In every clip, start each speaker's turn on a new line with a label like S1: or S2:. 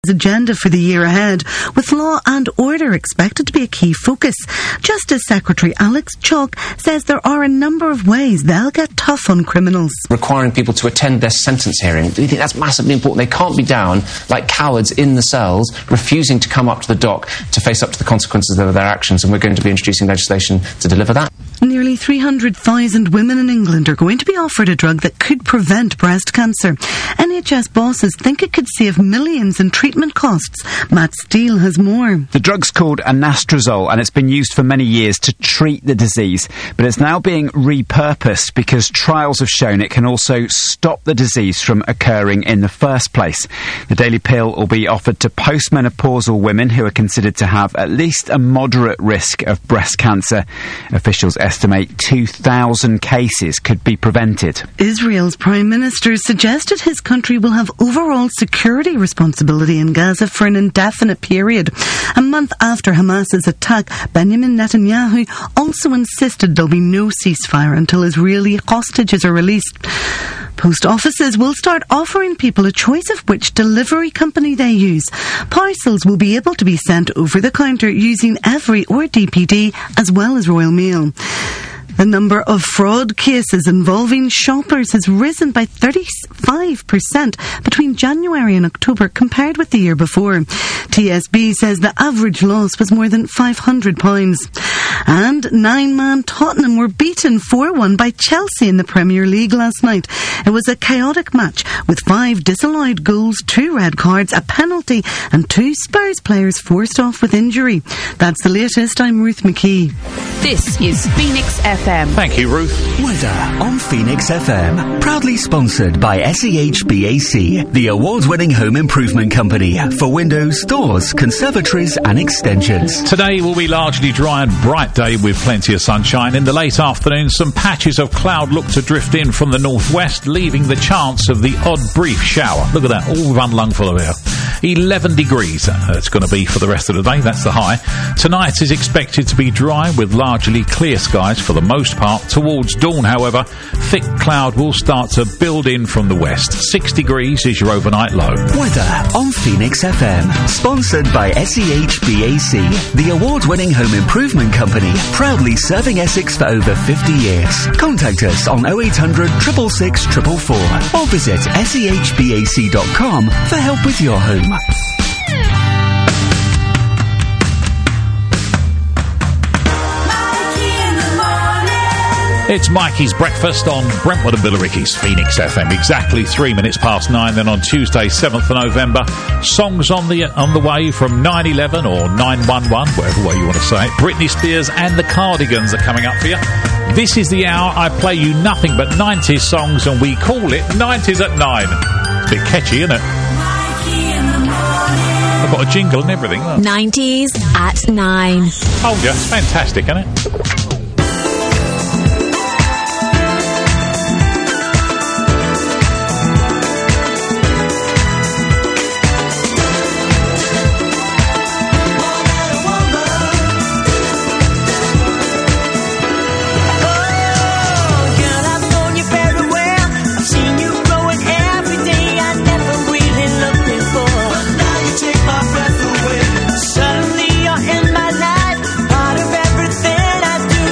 S1: agenda for the year ahead, with law and order expected to be a key focus. Justice Secretary Alex Chalk says there are a number of ways they'll get tough on criminals.
S2: Requiring people to attend their sentence hearing. We think that's massively important. They can't be down like cowards in the cells, refusing to come up to the dock to face up to the consequences of their actions, and we're going to be introducing legislation to deliver that.
S1: Nearly 300,000 women in England are going to be offered a drug that could prevent breast cancer. NHS bosses think it could save millions in treatment costs. Matt Steele has more.
S3: The drug's called anastrozole, and it's been used for many years to treat the disease, but it's now being repurposed because trials have shown it can also stop the disease from occurring in the first place. The daily pill will be offered to postmenopausal women who are considered to have at least a moderate risk of breast cancer. Officials estimate 2,000 cases could be prevented.
S1: Israel's Prime Minister suggested his country will have overall security responsibility in Gaza for an indefinite period. A month after Hamas's attack, Benjamin Netanyahu also insisted there'll be no ceasefire until Israeli hostages are released. Post offices will start offering people a choice of which delivery company they use. Parcels will be able to be sent over the counter using Evri or DPD as well as Royal Mail. The number of fraud cases involving shoppers has risen by 35% between January and October compared with the year before. TSB says the average loss was more than £500. And 9-man Tottenham were beaten 4-1 by Chelsea in the Premier League last night. It was a chaotic match with 5 disallowed goals, 2 red cards, a penalty and 2 Spurs players forced off with injury. That's the latest. I'm Ruth McKee.
S4: This is Phoenix FM.
S5: Thank you, Ruth.
S6: Weather on Phoenix FM. Proudly sponsored by SEHBAC, the award-winning home improvement company for windows, doors, conservatories and extensions.
S5: Today will be largely dry and bright day with plenty of sunshine. In the late afternoon, some patches of cloud look to drift in from the northwest, leaving the chance of the odd brief shower. Look at that, all run lungful of air. 11 degrees it's going to be for the rest of the day. That's the high. Tonight is expected to be dry with largely clear skies for the most part. Towards dawn, however, thick cloud will start to build in from the west. 6 degrees is your overnight low.
S6: Weather on Phoenix FM. Sponsored by SEHBAC, the award-winning home improvement company, proudly serving Essex for over 50 years. Contact us on 0800 666 444 or visit sehbac.com for help with your home.
S5: It's Mikey's Breakfast on Brentwood and Billericay's Phoenix FM. Exactly 3 minutes past 9. Then on Tuesday, 7th of November, songs on the way from 9/11 or 9/11, whatever way you want to say it. Britney Spears and the Cardigans are coming up for you. This is the hour I play you nothing but 90s songs, and we call it 90s at 9. It's a bit catchy, isn't it? I've got a jingle and everything.
S4: 90s at 9.
S5: Oh, yeah, it's fantastic, isn't it?
S7: Suddenly you're in my life, part of everything I do.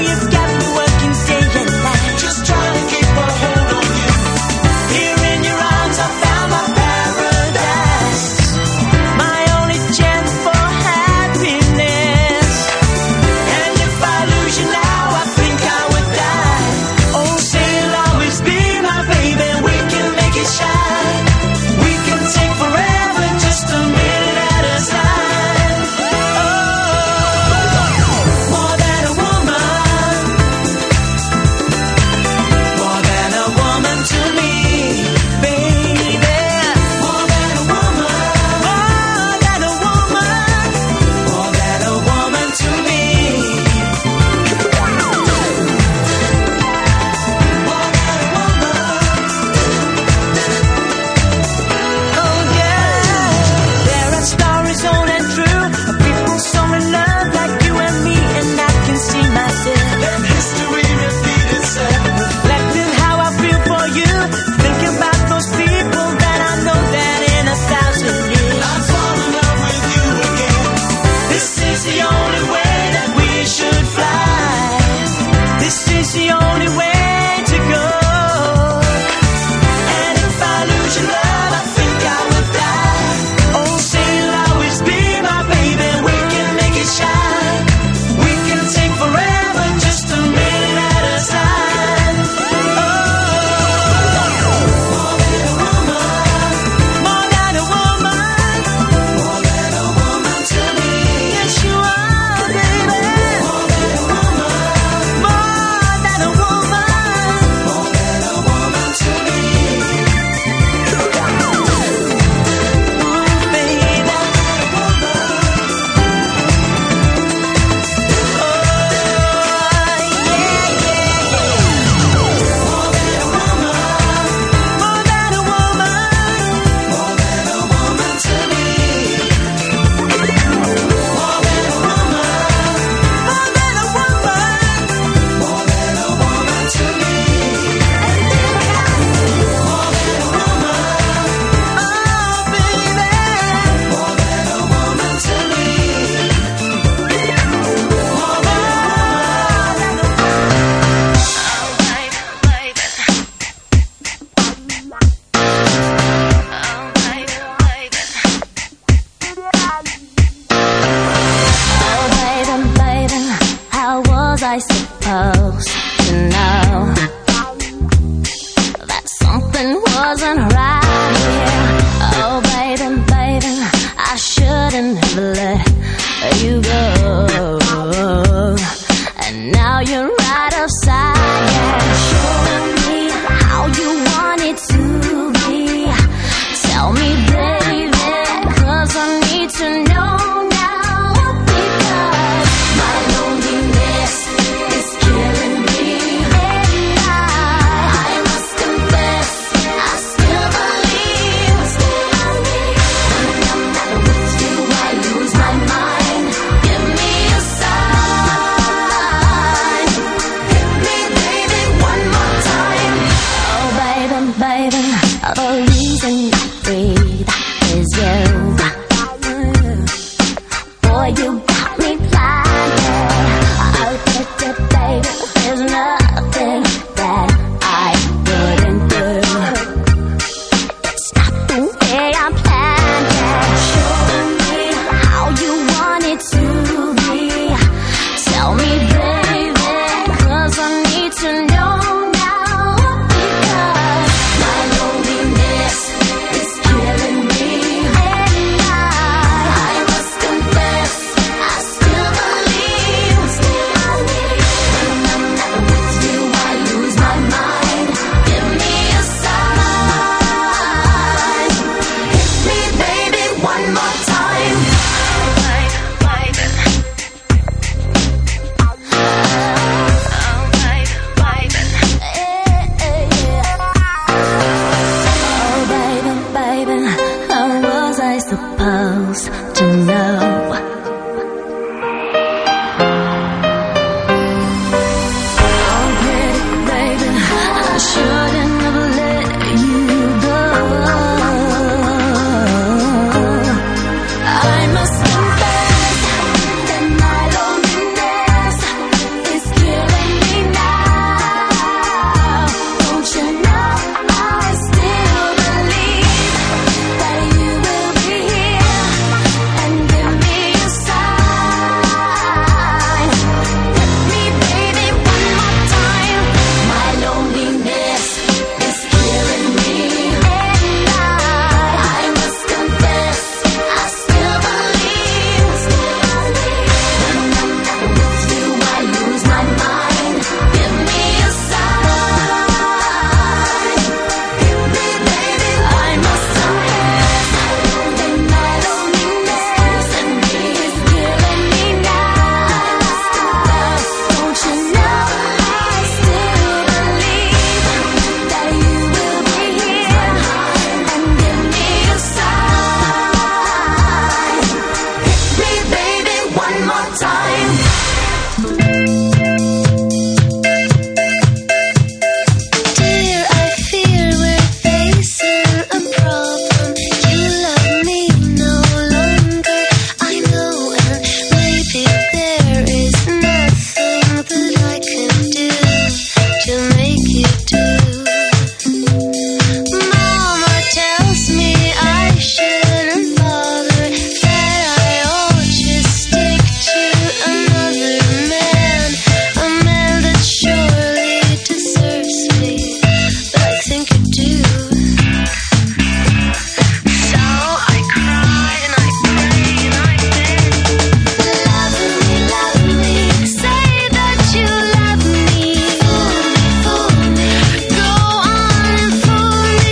S7: supposed to know? Oh, pretty baby, I shouldn't have let you go. I must confess that my loneliness is killing me now. Don't you know I still believe that you will be here and give me a sign. Hit me, baby, one more time. My loneliness is killing me, and I must confess I still believe. When I'm not with you, I lose my mind. Give me a sign. Hit me, baby, I must confess that my loneliness and me is killing me now. Don't you know I still believe that you will be here and give me a sign. Hit me, baby, one more time. Dear, I fear we're facing a problem. You love me no longer, I know, and maybe there is nothing that I can do to make you do. Mama tells me I shouldn't bother, that I ought to stick to another man, a man that surely deserves me, but I think I do. So I cry and I pray and I beg. Love me, say that you love me. Fool me, go on and fool me.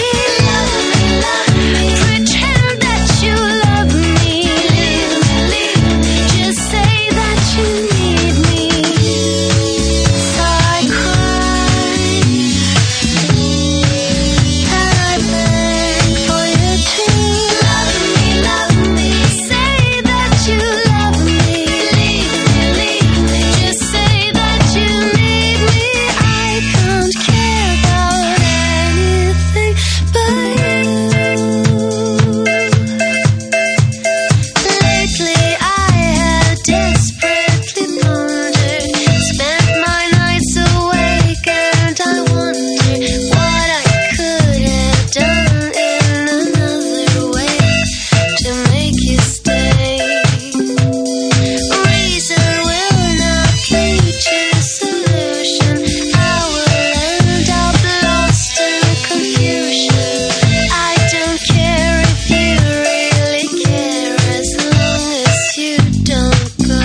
S7: Pretend that you love me. Just say that you need me. So I cry and I beg for you to love me. Say that you love me. Just say that you need me. I can't care about anything but you. Lately I have desperately pondered, spent my nights awake, and I wonder what I could have done in another way to make you stay. Reason will not lead to solution. I will end up lost in confusion. I don't care if you really care, as long as you don't go.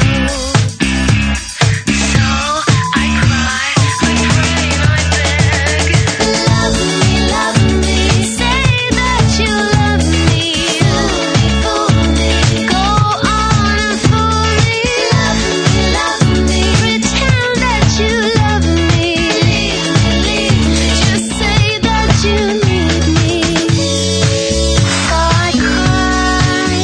S7: So I cry, I pray and I beg. Love me, say that you love me. Fool me, go on and fool me. Pretend that you love me. Just say that you need me. So I cry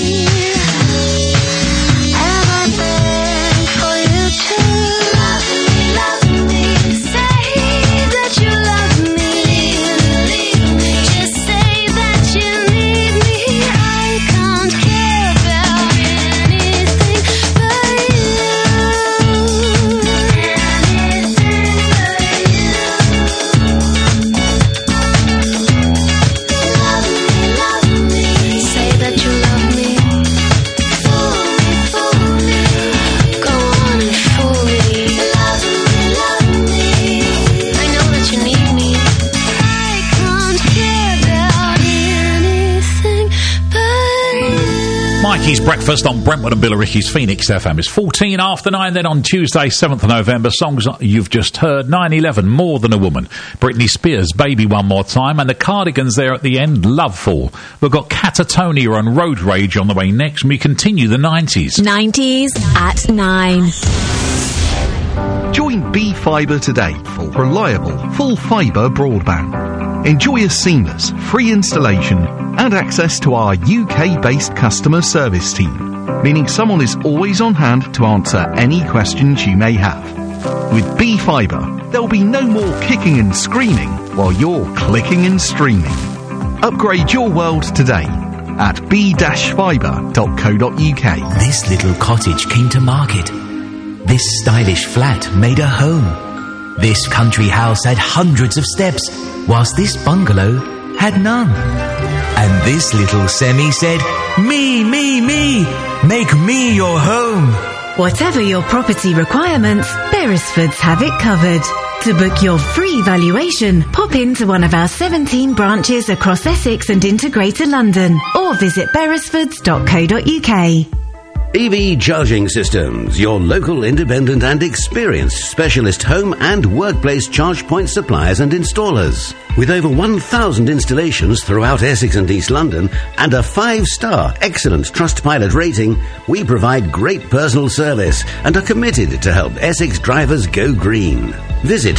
S7: and I beg for you to love me. Say that you love me. Just say that you need me. I can't care about anything but you. Love me. Say that you love me. Fool me. Go on and fool me. Love me. I know that you need me. I can't care about anything but you.
S5: Mikey's Breakfast on Brentwood and Billericay's Phoenix FM is 14 after 9. Then on Tuesday, 7th of November, songs you've just heard: 9/11, More Than a Woman, Britney Spears, Baby One More Time, and the Cardigans there at the end, Loveful. We've got Catatonia and Road Rage on the way next, and we continue the 90s.
S4: 90s at 9.
S8: Join B Fibre today for reliable, full fibre broadband. Enjoy a seamless, free installation and access to our UK-based customer service team, meaning someone is always on hand to answer any questions you may have. With B-Fibre, there'll be no more kicking and screaming while you're clicking and streaming. Upgrade your world today at b-fibre.co.uk.
S9: This little cottage came to market. This stylish flat made a home. This country house had hundreds of steps, whilst this bungalow had none. And this little semi said, me, make me your home.
S4: Whatever your property requirements, Beresfords have it covered. To book your free valuation, pop into one of our 17 branches across Essex and into Greater London, or visit beresfords.co.uk.
S10: EV Charging Systems, your local independent and experienced specialist home and workplace charge point suppliers and installers. With over 1,000 installations throughout Essex and East London and a 5-star excellent Trustpilot rating, we provide great personal service and are committed to help Essex drivers go green. Visit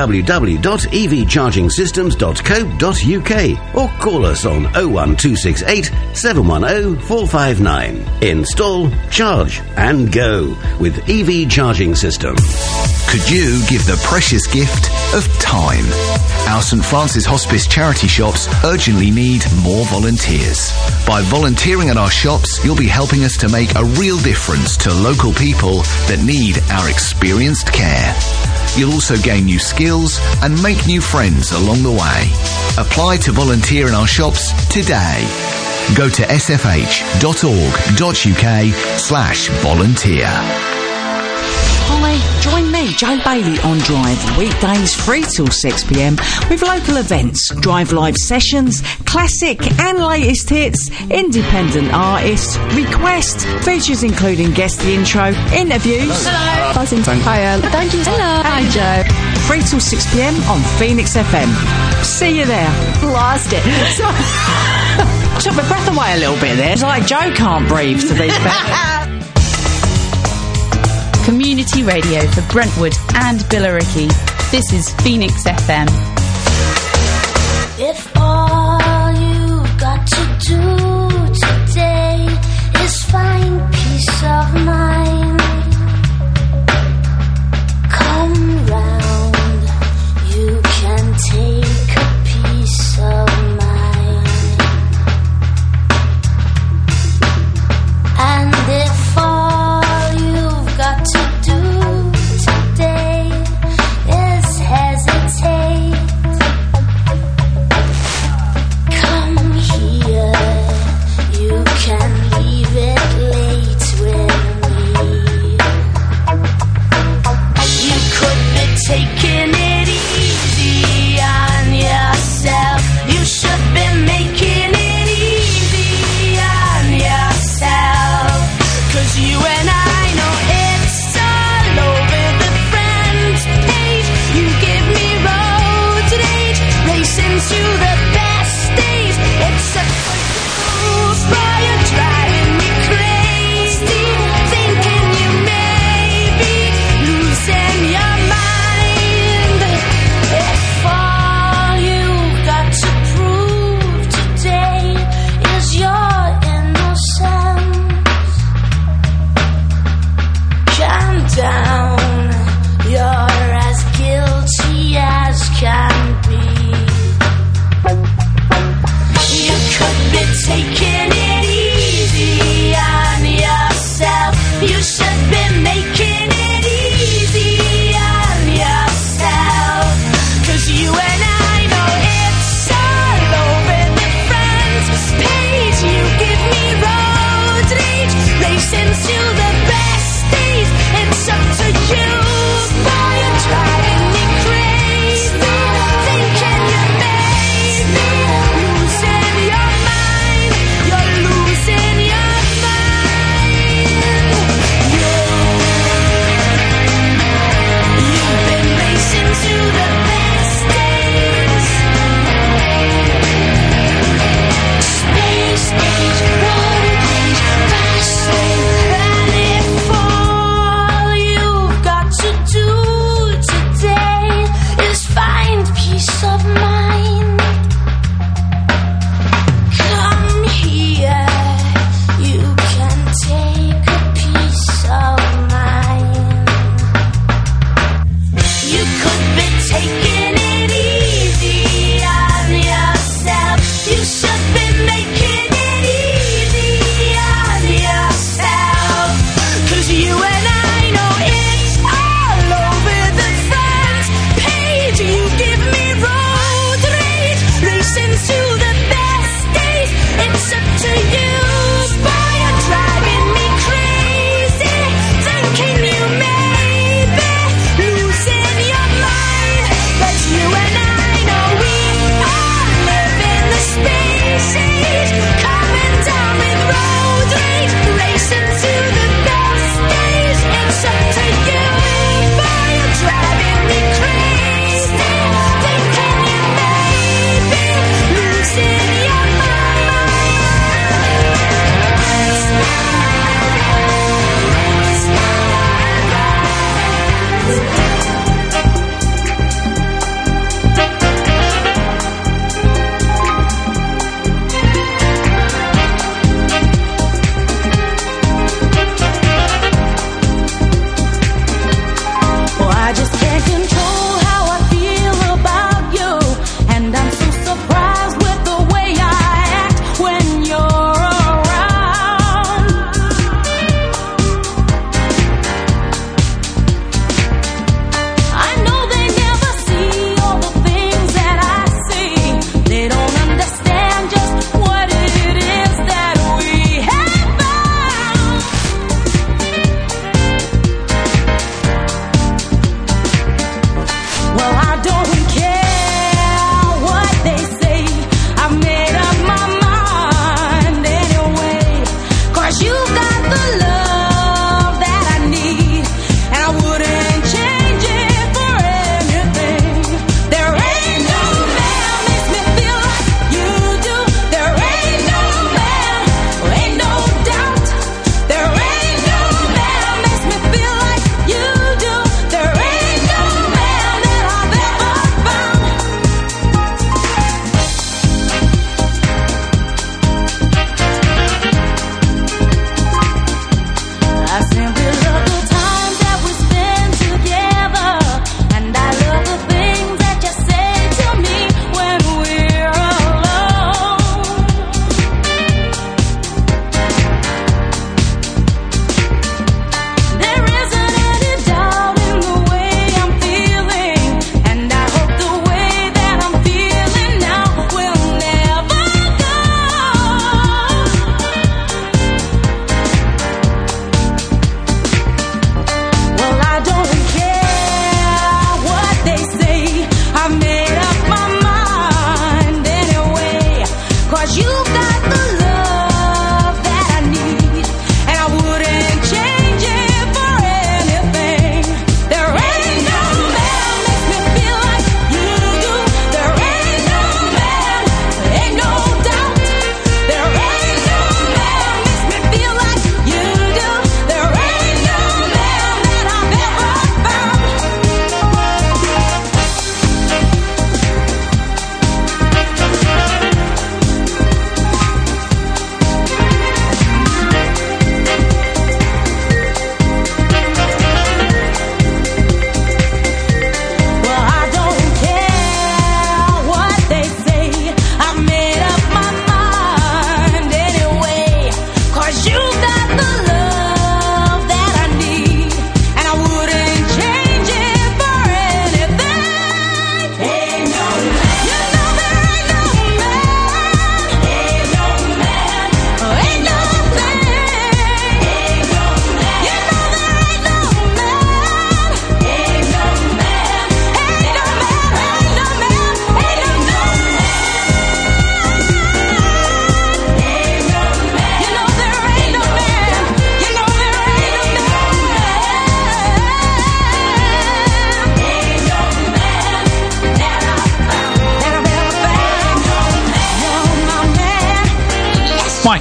S10: www.evchargingsystems.co.uk or call us on 01268 710 459. Install, charge and go with EV Charging System.
S11: Could you give the precious gift of time? Our St Francis Hospice charity shops urgently need more volunteers. By volunteering at our shops, you'll be helping us to make a real difference to local people that need our experienced care. You'll also gain new skills and make new friends along the way. Apply to volunteer in our shops today. Go to sfh.org.uk/volunteer.
S12: Hi, join me, Joe Bailey, on Drive, weekdays 3 till 6pm, with local events, Drive Live sessions, classic and latest hits, independent artists, request, features including guest the intro, interviews.
S13: Hello.
S12: Buzzing. Hiya.
S13: Thank you. Hello.
S12: Hi, Joe. 3 till 6pm on Phoenix FM. See you there.
S13: Lost it.
S12: Took my breath away a little bit there. It's like Joe can't breathe to these people.
S14: Community radio for Brentwood and Billericay. This is Phoenix FM.
S7: If all you got to do today is find peace of mind, come round, you can take a piece of mine. And if all you've got to do today is hesitate, come here.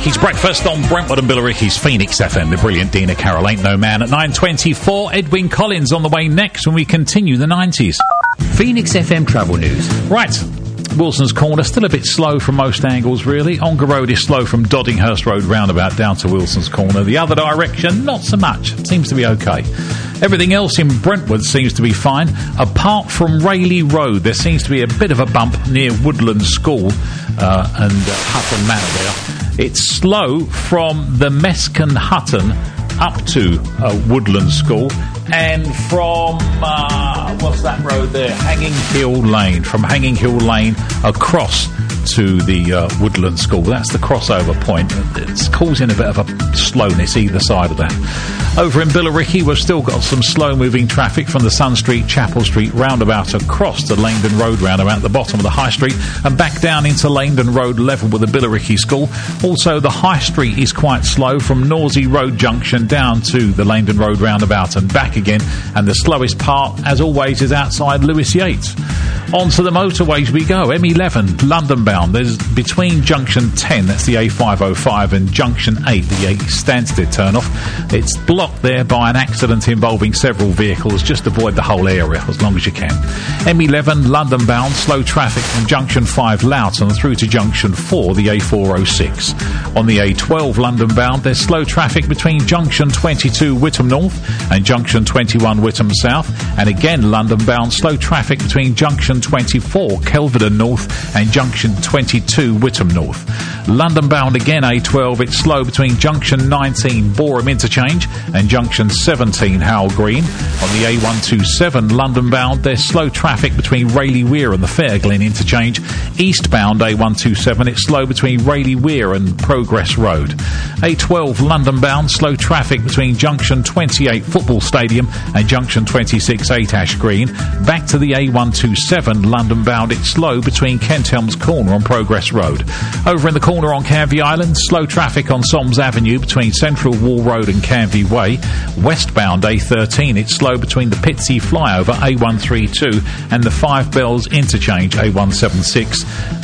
S5: Billericay's breakfast on Brentwood and Billericay's Phoenix FM. The brilliant Dina Carroll, Ain't No Man at 9:24. Edwin Collins on the way next when we continue the 90s.
S9: Phoenix FM travel news.
S5: Right. Wilson's Corner, still a bit slow from most angles, really. Ongar Road is slow from Doddinghurst Road roundabout down to Wilson's Corner. The other direction, not so much. Seems to be okay. Everything else in Brentwood seems to be fine, apart from Rayleigh Road. There seems to be a bit of a bump near Woodland School and Hutton Manor there. It's slow from the Meskin Hutton up to Woodland School, and from what's that road there? Hanging Hill Lane. From Hanging Hill Lane across to the Woodland School. That's the crossover point. It's causing a bit of a slowness either side of that. Over in Billericay, we've still got some slow-moving traffic from the Sun Street, Chapel Street roundabout across to Langdon Road roundabout at the bottom of the High Street and back down into Langdon Road level with the Billericay School. Also, the High Street is quite slow from Norsey Road Junction down to the Langdon Road roundabout and back again. And the slowest part, as always, is outside Lewis Yates. Onto the motorways we go. M11, London bound. There's between Junction 10, that's the A505, and Junction 8, the A Stansted turn-off. It's blocked there by an accident involving several vehicles. Just avoid the whole area as long as you can. M11, London bound. Slow traffic from Junction 5, Loughton, through to Junction 4, the A406. On the A12, London bound, there's slow traffic between Junction 22, Whittam North, and Junction 21, Whittam South. And again, London bound, slow traffic between Junction 24, Kelvedon North, and Junction 22, Whittam North. London bound again, A12, it's slow between Junction 19, Boreham Interchange, and Junction 17, Howell Green. On the A127, London bound, there's slow traffic between Rayleigh Weir and the Fairglen Interchange. Eastbound A127, it's slow between Rayleigh Weir and Progress Road. A12, London bound, slow traffic between Junction 28, Football Stadium, and Junction 26, 8 Ash Green. Back to the A127, London bound, it's slow between Kent Elms Corner on Progress Road. Over in the corner on Canvey Island, slow traffic on Soms Avenue between Central Wall Road and Canvey Way. Westbound A13, it's slow between the Pitsea Flyover A132 and the Five Bells Interchange A176.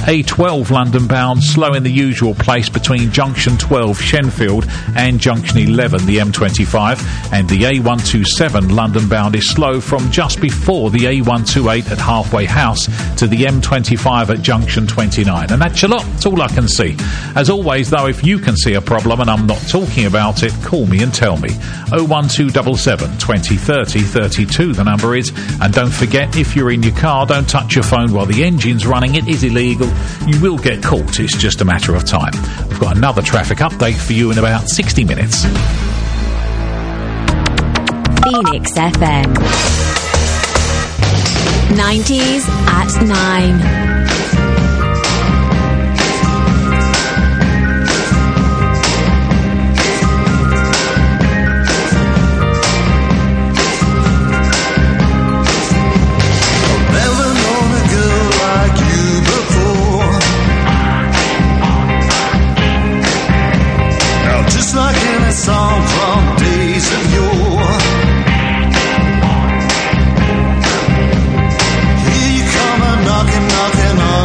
S5: A12 London bound, slow in the usual place between Junction 12 Shenfield and Junction 11 the M25, and the A127 London bound is slow from just before the A128 at Halfway House to the M25 at Junction 29. And that's a lot. That's all I can see. As always, though, if you can see a problem and I'm not talking about it, call me and tell me. 01277 20 30 32 the number is. And don't forget, if you're in your car, don't touch your phone while the engine's running. It is illegal. You will get caught. It's just a matter of time. We've got another traffic update for you in about 60 minutes.
S13: Phoenix FM 90s at 9.
S15: Song from days of yore. Here you come a knocking, knocking on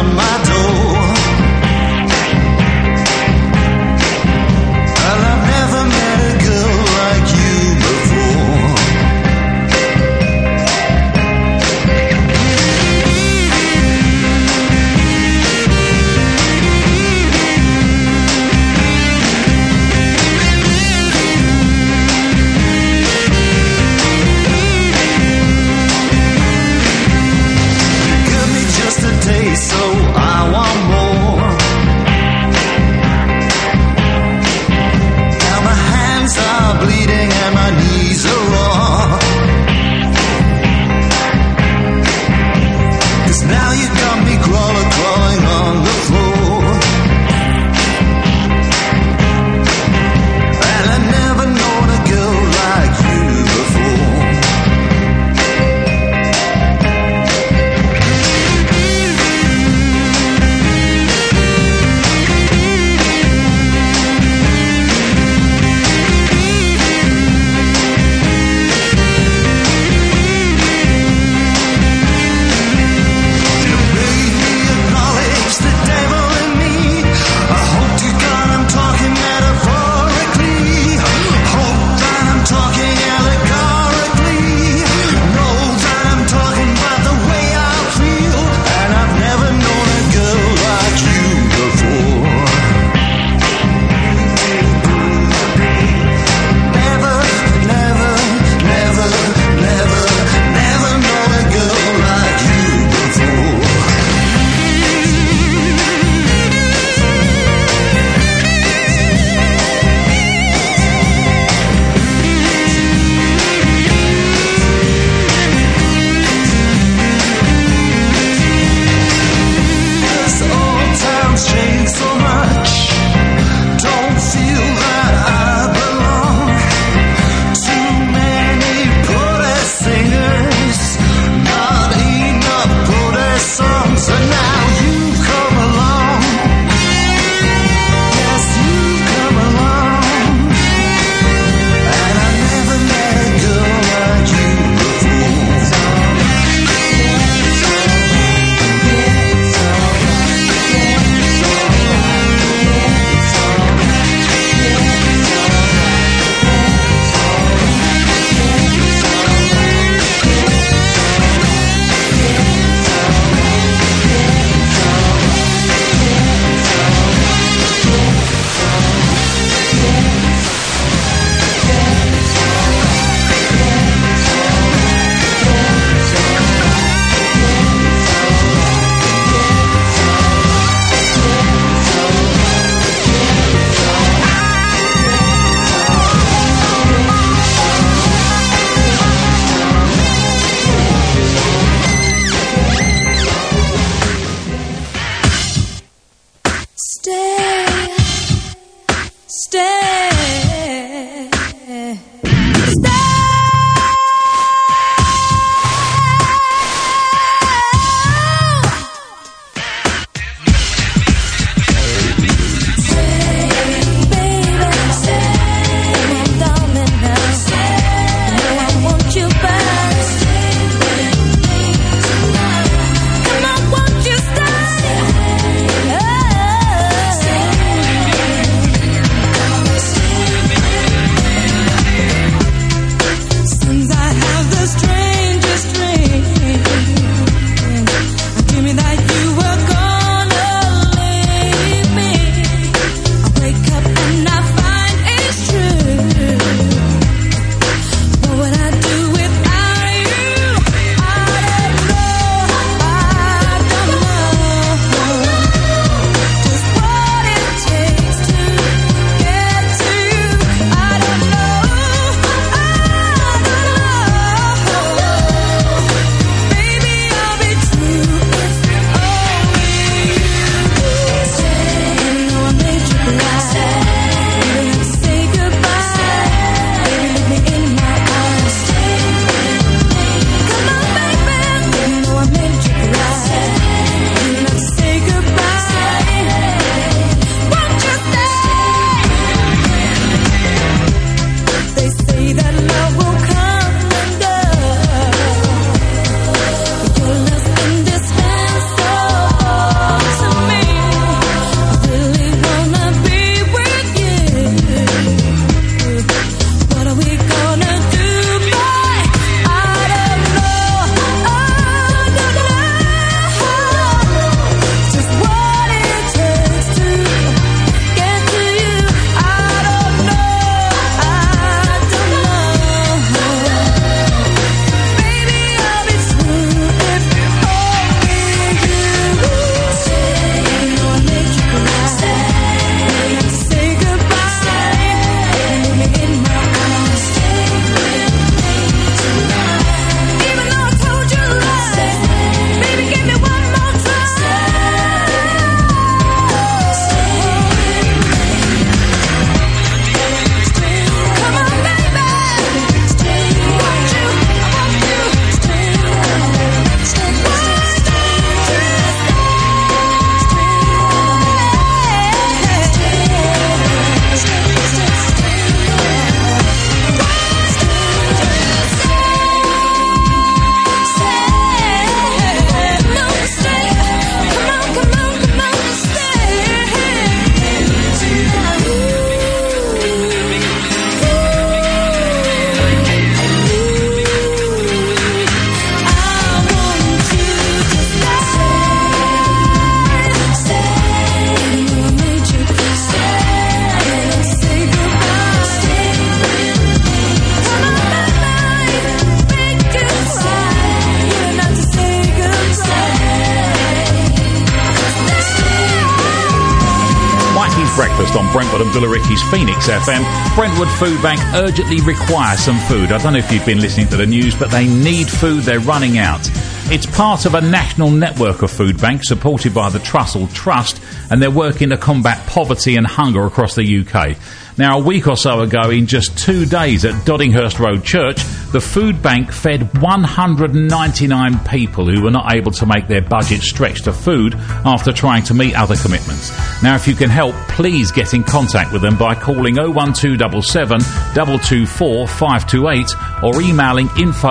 S5: on Brentwood and Billericay's Phoenix FM. Brentwood Food Bank urgently require some food. I don't know if you've been listening to the news, but they need food. They're running out. It's part of a national network of food banks supported by the Trussell Trust, and they're working to combat poverty and hunger across the UK. Now, a week or so ago, in just 2 days at Doddinghurst Road Church, the food bank fed 199 people who were not able to make their budget stretch to food after trying to meet other commitments. Now, if you can help, please get in contact with them by calling 01277 224 528 or emailing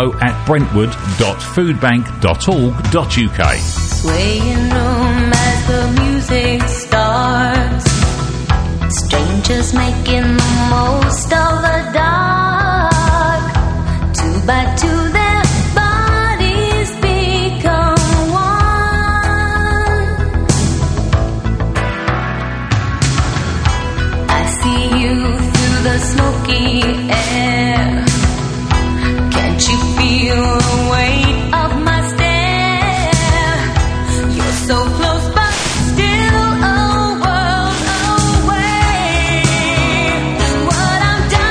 S5: info@brentwood.foodbank.org.uk.
S7: Swaying room as the music starts. Strangers making the most of the dark. 2 by 2 their bodies become one. I see you through the smoky air. Can't you feel the weight of my stare? You're so close but still a world away. What I'm dying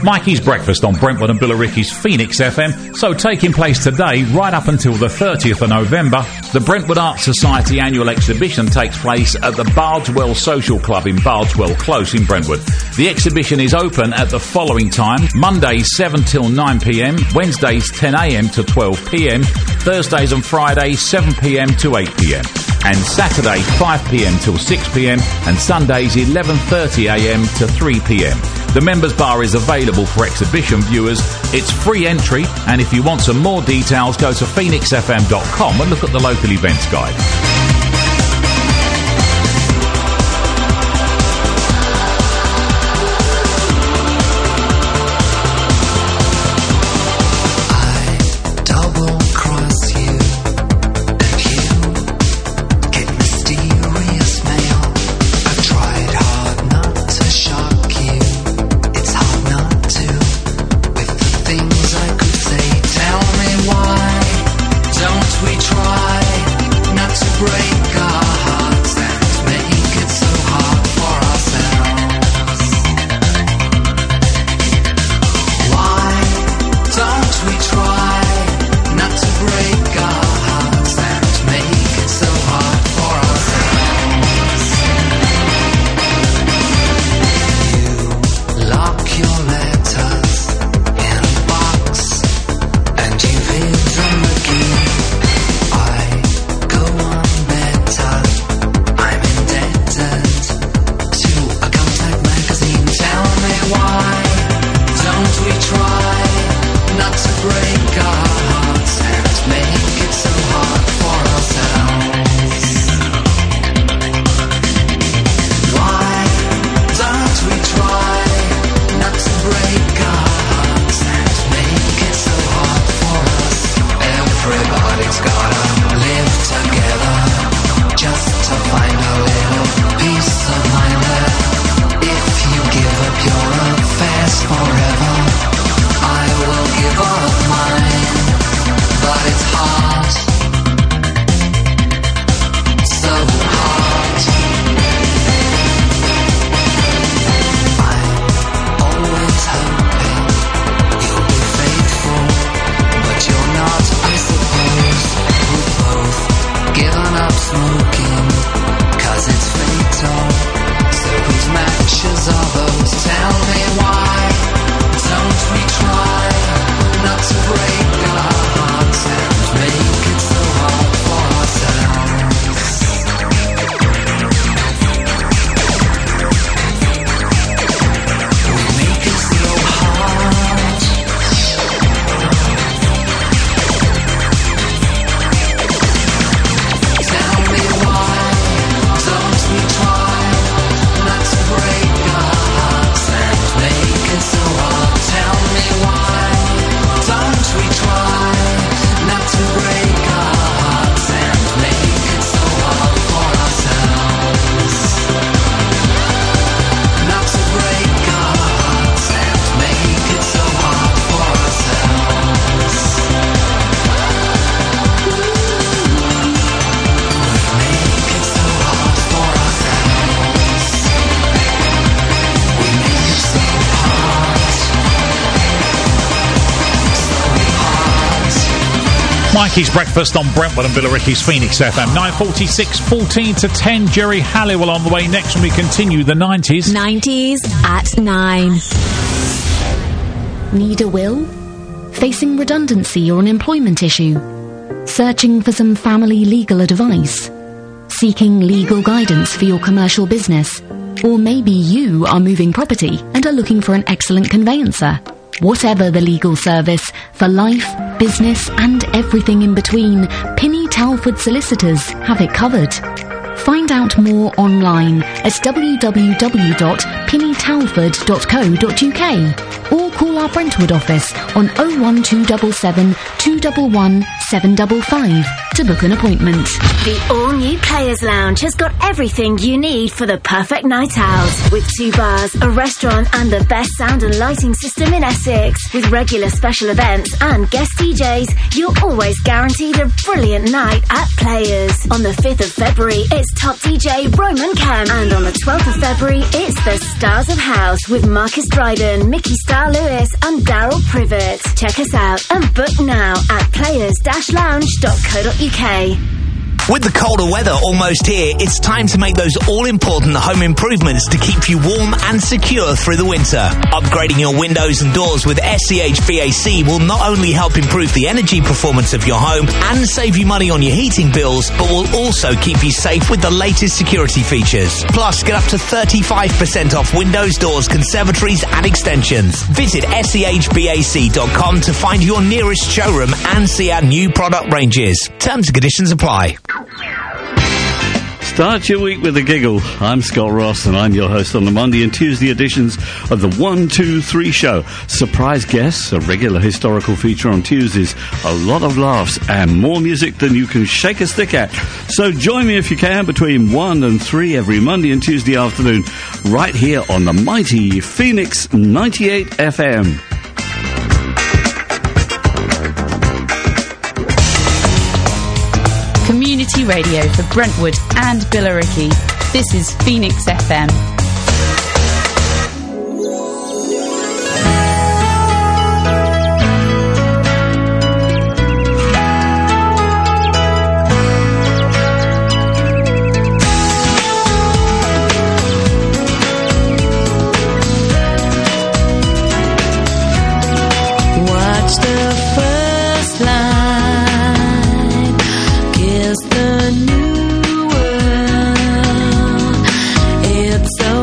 S5: Mikey's Breakfast on Brentwood and Billericay's Phoenix FM. So taking place today, right up until the 30th of November, the Brentwood Arts Society annual exhibition takes place at the Bardwell Social Club in Bardwell Close in Brentwood. The exhibition is open at the following time: Mondays 7 till 9 p.m, Wednesdays 10 a.m. to 12 p.m, Thursdays and Fridays 7 p.m. to 8 p.m, and Saturdays 5 p.m. till 6 p.m, and Sundays 11:30 a.m. to 3 p.m. The members bar is available for exhibition viewers. It's free entry, and if you want some more details, go to phoenixfm.com and look at the local events guide. Mikey's Breakfast on Brentwood and Billericay's Phoenix FM. 9:46, 14 to 10. Jerry Halliwell on the way next when we continue the 90s.
S13: 90s at 9. Need a will? Facing redundancy or an employment issue? Searching for some family legal advice? Seeking legal guidance for your commercial business? Or maybe you are moving property and are looking for an excellent conveyancer? Whatever the legal service, for life, business and everything in between, Pinny Talford Solicitors have it covered. Find out more online at www.pinnytalford.co.uk or call our Brentwood office on 01277 211 755 to book an appointment.
S4: The all-new Players Lounge has got everything you need for the perfect night out. With 2 bars, a restaurant and the best sound and lighting system in Essex. With regular special events and guest DJs, you're always guaranteed a brilliant night at Players. On the 5th of February, it's top DJ Roman Cam. And on the 12th of February, it's the Stars of House with Marcus Dryden, Mickey Star-Lewis and Daryl Privet. Check us out and book now at players-lounge.co.uk.
S16: With the colder weather almost here, it's time to make those all-important home improvements to keep you warm and secure through the winter. Upgrading your windows and doors with SCHBAC will not only help improve the energy performance of your home and save you money on your heating bills, but will also keep you safe with the latest security features. Plus, get up to 35% off windows, doors, conservatories and extensions. Visit SCHBAC.com to find your nearest showroom and see our new product ranges. Terms and conditions apply.
S17: Start your week with a giggle. I'm Scott Ross, and I'm your host on the Monday and Tuesday editions of the 1, 2, 3 show. Surprise guests, a regular historical feature on Tuesdays, a lot of laughs, and more music than you can shake a stick at. So join me if you can between 1 and 3 every Monday and Tuesday afternoon, right here on the mighty Phoenix 98 FM.
S14: Community radio for Brentwood and Billericay. This is Phoenix FM.
S7: Watch the first line, kiss the new world. It's so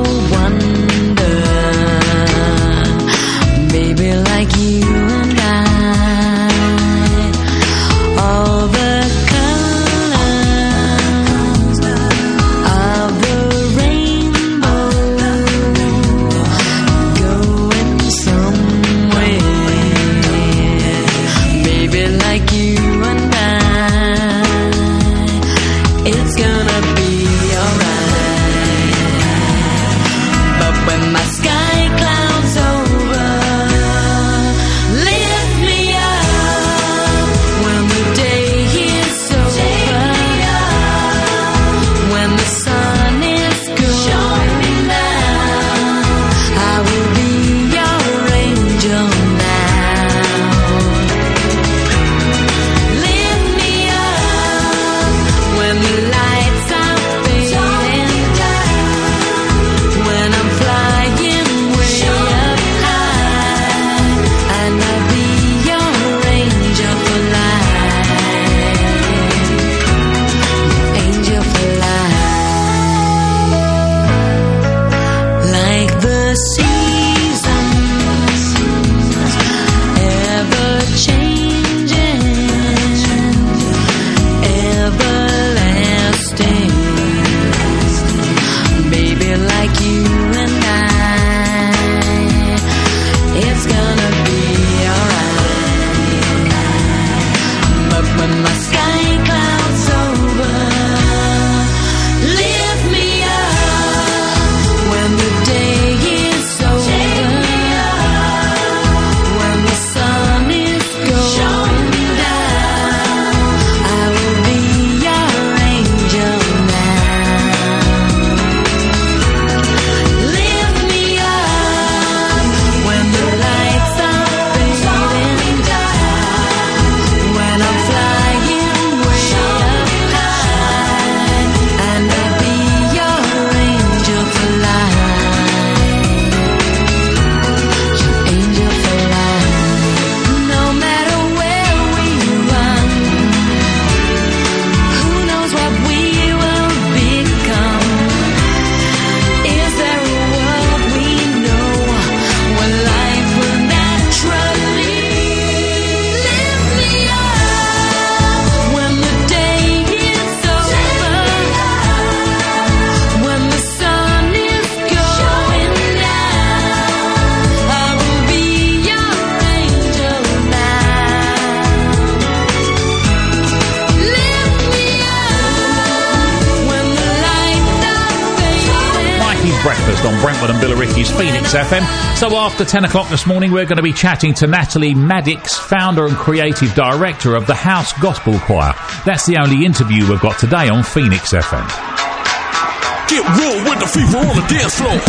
S5: Breakfast on Brentwood and Billericay's Phoenix FM. So after 10 o'clock this morning, we're going to be chatting to Natalie Maddox, founder and creative director of the House Gospel Choir. That's the only interview we've got today on Phoenix FM.
S18: Get real with the fever on the dance floor.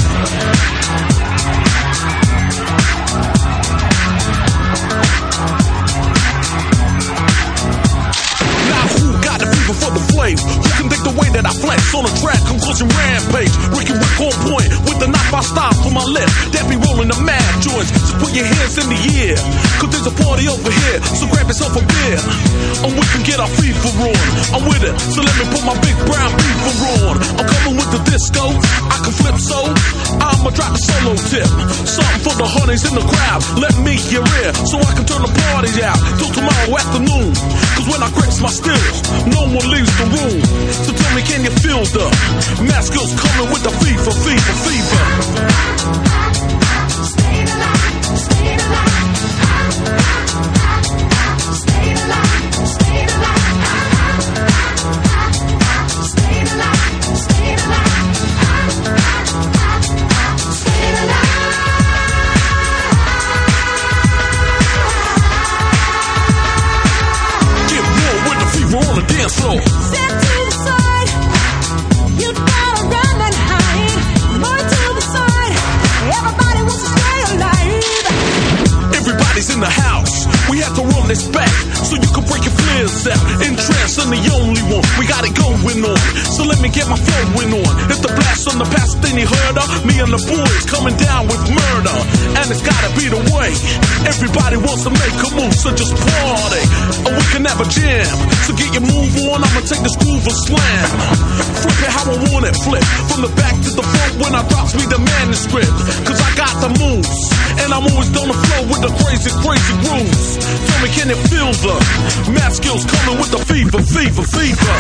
S18: For the flame, who can think the way that I flex on a track, conclusion rampage, Ricky Rick on point with the knock by style for my left, that be rolling the mad joints, just put your hands in the air, cause there's a party over here, so grab yourself a beer, and we can get our FIFA on, I'm with it, so let me put my big brown beaver on, I'm coming with the disco, I can flip so, I'ma drop a solo tip, something for the honeys in the crowd, let me your ear, so I can turn the party out, till tomorrow afternoon, cause when I grips my stills, no one leaves the room. So tell me, can you feel the mass skills coming with the fever, fever, fever? Stay alive, stay alive. Stay alive, stay alive. Stay alive, stay alive. Stay alive. Get real with the fever on the dance floor. Step to the side, you gotta run and hide. More to the side, everybody wants to stay alive. Everybody's in the house, we have to run this back so you can break your flares out. In trance, I'm the only one, we got it going on. So let me get my flowing on. If the blast on the past, then you heard her. Me and the boys coming down with murder, and it's gotta be the way. Everybody wants to make a move, so just party, or we can have a jam. So get your move on, I'ma take this groove and slam. Flip it how I want it, flip from the back to the front when I drops me the manuscript. Cause I got the moves, and I'm always on the flow with the crazy, crazy grooves. Tell me, can you feel the math skills coming with the fever, fever, fever?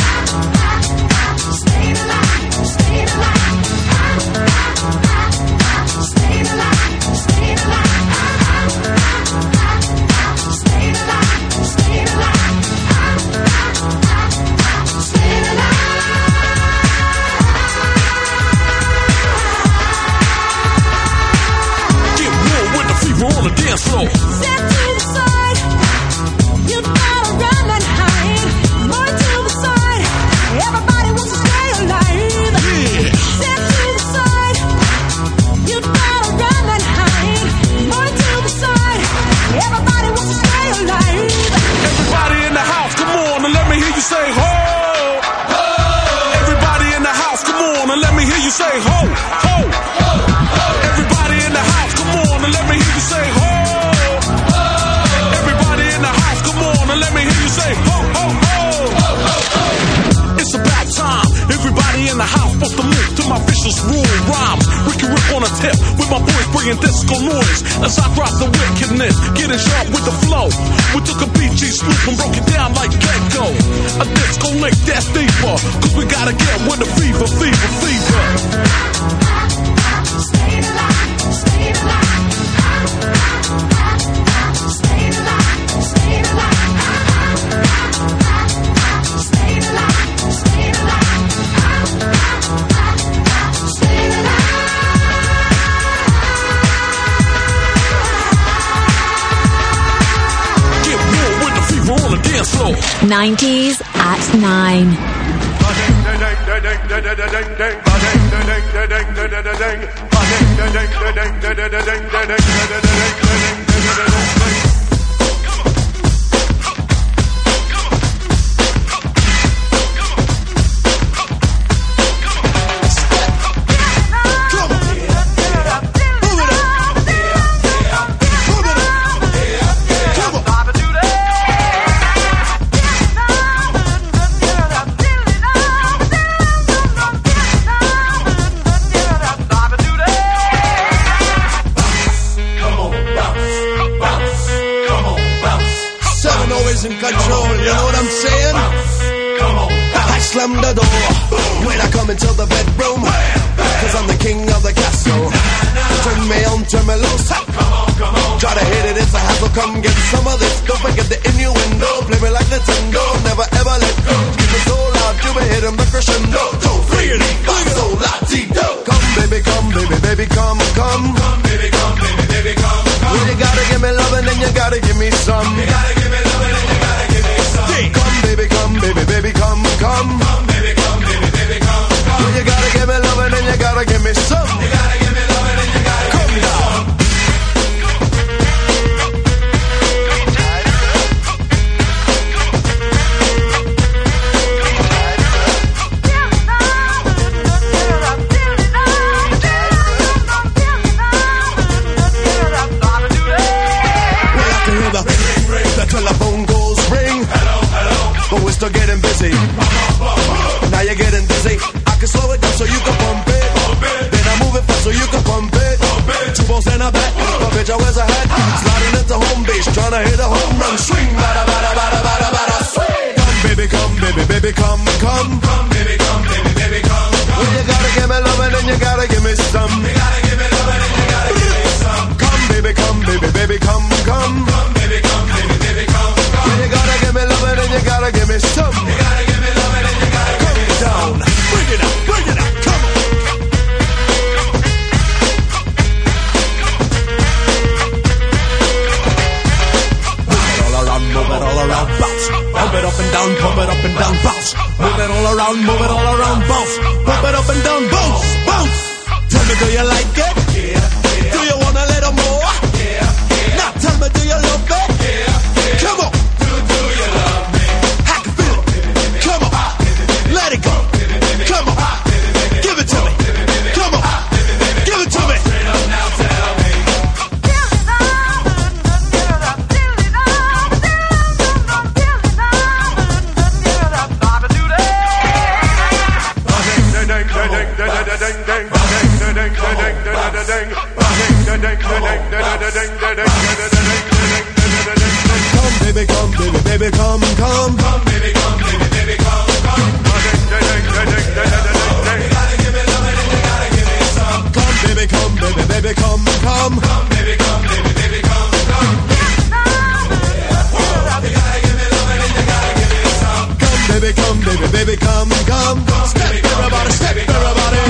S18: Stay alive, stay alive. Stay alive, stay alive. Stay alive, stay alive. Stay alive. Get real with the fever on the dance floor. Step to the side, you gotta run and hide. More to the side, everybody wants to stay alive. Yeah. Step to the side, you gotta run and hide. More to the side, everybody wants to stay alive. Everybody in the house, come on and let me hear you say ho. Ho. Everybody in the house, come on and let me hear you say ho, ho. Everybody in the house, come on and let me hear you say ho. Everybody in the house, come on and let me hear you say ho, ho, ho. It's about time. Everybody in the house supposed to move to my vicious rule rhymes. Ricky Rick on a tip with my boys bringing disco noise as I drop the wickedness, getting sharp with the flow. We took a BG swoop and broke it down like Gecko. A disco lick that's deeper, cause we gotta get with the fever, fever, fever. Stay alive, stay alive. Stay alive, stay alive. Stay alive, stay alive. Stay alive. Get real with the fever on the dance floor.
S4: 90s at 9.
S15: In control, you know what I'm saying? I slam the door when I come into the bedroom, cause I'm the king of the castle. Turn me on, turn me loose. Try to hit it, it's a hassle. Come get some of this. Don't forget the innuendo. Play me like Nintendo, never ever let go. Keep it so loud, you be hitting the crescendo. 2, 3, 4, so la-ti-do. Come baby, come down, bounce. Move it all around, bounce. Pump it up and down, bounce, bounce. Tell me, do you like it? Do you want a little more? Now tell me, do you love it? Come on. Do you love me? I can feel it. Come on. Let it go. Come on. Give it to me. Come on. Give it to me. Straight up now, tell me. Come, baby, come, baby, baby, come, come. Come, baby, come, baby, baby, come, come. You gotta give me love and you gotta give me some. Come, baby, come, baby, baby, come, come. Come, baby, come, baby, baby, come, come. You gotta give me love and you gotta give me some. Come, baby, come, baby, baby, come, come. Step, everybody, step, everybody.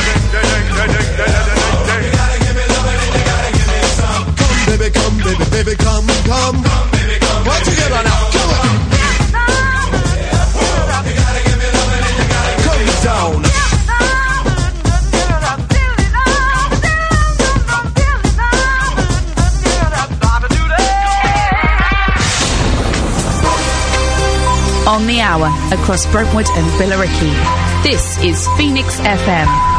S15: Come, baby, baby, come, come. All together now, come on. Come down.
S14: On the hour across Brentwood and Billericay. This is Phoenix FM.